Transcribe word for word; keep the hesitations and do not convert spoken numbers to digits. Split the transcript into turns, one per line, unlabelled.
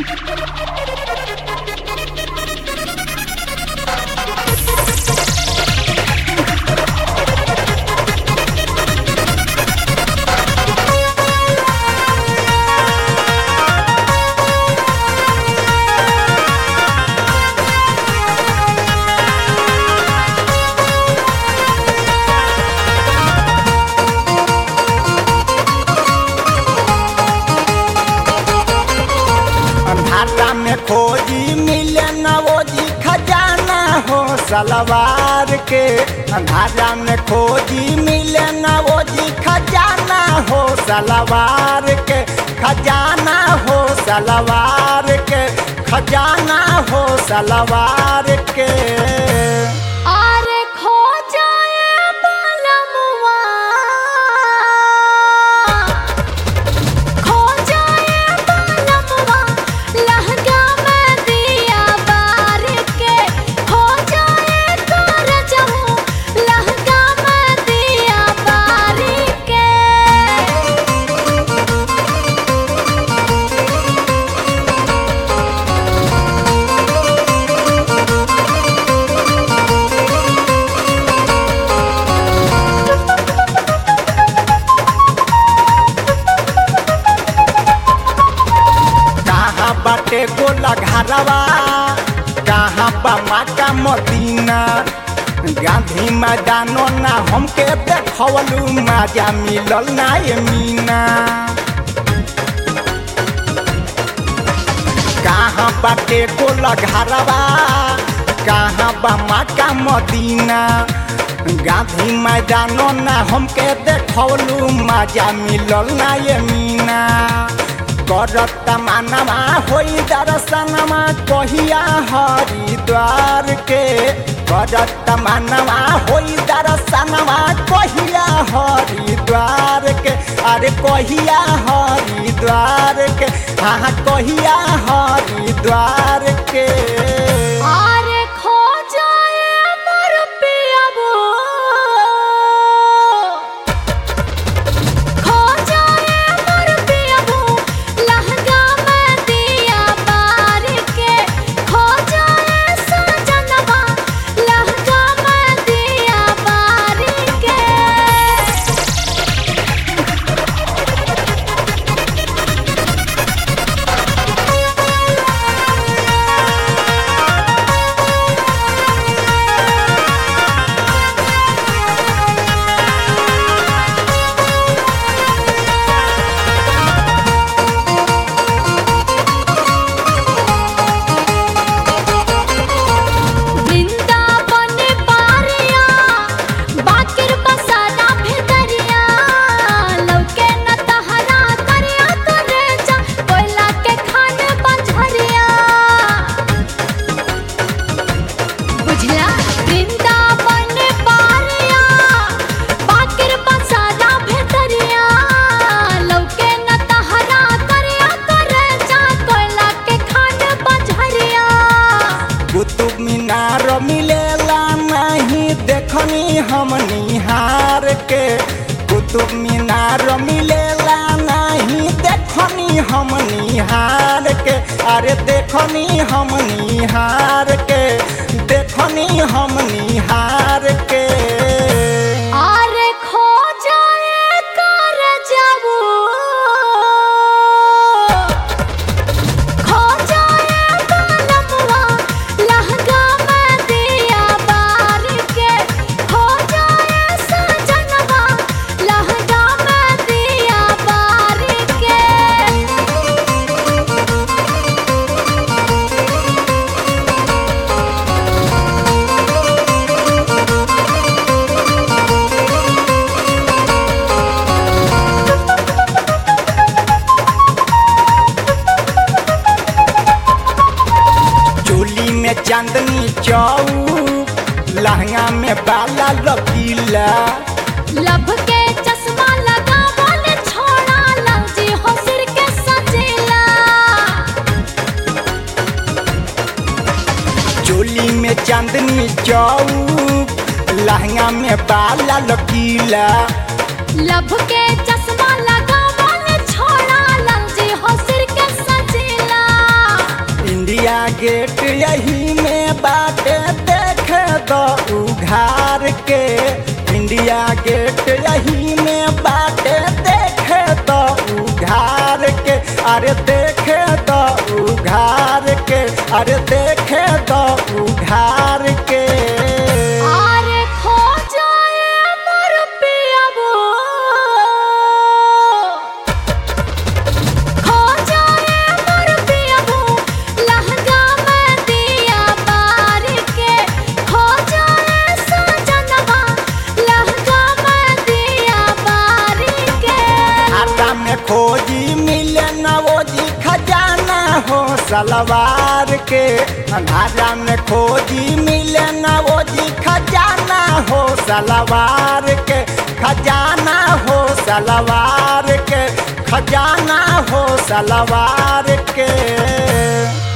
अंधारा में खोजी मिले न वो जी खजाना हो सलवार के। अंधारा में खोजी मिले न वो जी खजाना हो सलवार के। खजाना हो सलवार के। खजाना हो सलवार के।
अरे खो जाए बालमुआ, खो जाए बालमुआ, लहंगा में दिया बार के। खो जाए कर जहूं, लहंगा में दिया बार के।
कहाँ बाटे गोला घरवा, कहाँ बा माका मदीना। गांधी मैदानो ना हमके देखवलू, मजा मिलल ना ये मीना। कहाँ बाटे गोला घरवा, कहाँ बा माका मदीना। गांधी मैदानो ना हमके देखवलू, मजा मिलल ना ये मीना। करत मानवा होई दर्शनमा कहिया हरिद्वार के। करत मानवा होई दर्शनमा कहिया हरिद्वार के। अरे कहिया हरिद्वार के। हाँ कहिया हरिद्वार के।
अरे खो जाए मोर पियाबो, खो जाए मोर पियाबो, लहंगा में दिया बार के। खो जाए सजनवा, लहंगा में दिया बार के। वृंदावन पारिया, बाकिर बसाना भितरिया। लौके न तहरा करिया करे जा, कोयला के खान बंझरिया। बुझला वृंदावन पारिया, बाकिर बसाना भितरिया। लौके न तहरा करिया करे जा, कोयला के खान बंझरिया।
कुतुब मीनार मिलेला नहीं देखनी हम निहार के। कुतुब मीनार मिलेला नहीं देखनी हम निहार के। अरे देखनी हम निहार के। देखनी हम निहार के।
अरे खो जाए कर जाबू, खो जाए बालमुआ, लहंगा में दिया बार के। खो जाए सजनवा, लहंगा में दिया बार के।
चोली में चांदनी चौक, लहंगा में बाला लकीला।
लब के चश्मा लगा बोले छोड़ा, लंजी हो सिर के सजेला।
चोली में चांदनी चौक, लहंगा में बाला लकीला।
लब के चश्मा लगा बोले छोड़ा, लंजी हो सिर के सजेला।
अरे देखे तो उघार के, अरे देखे तो उघार के।
अरे खो जाए मोर पियाबो, खो जाए मोर पियाबो लहंगा में दिया बार के। खो जाए सजनवा लहंगा में दिया बार के।
आटा में खोजी मिले न वो जी खजाना हो सलवार के। अंधारा में खोजी मिले न वो जी खजाना हो सलवार के। खजाना हो सलवार के, खजाना हो सलवार के।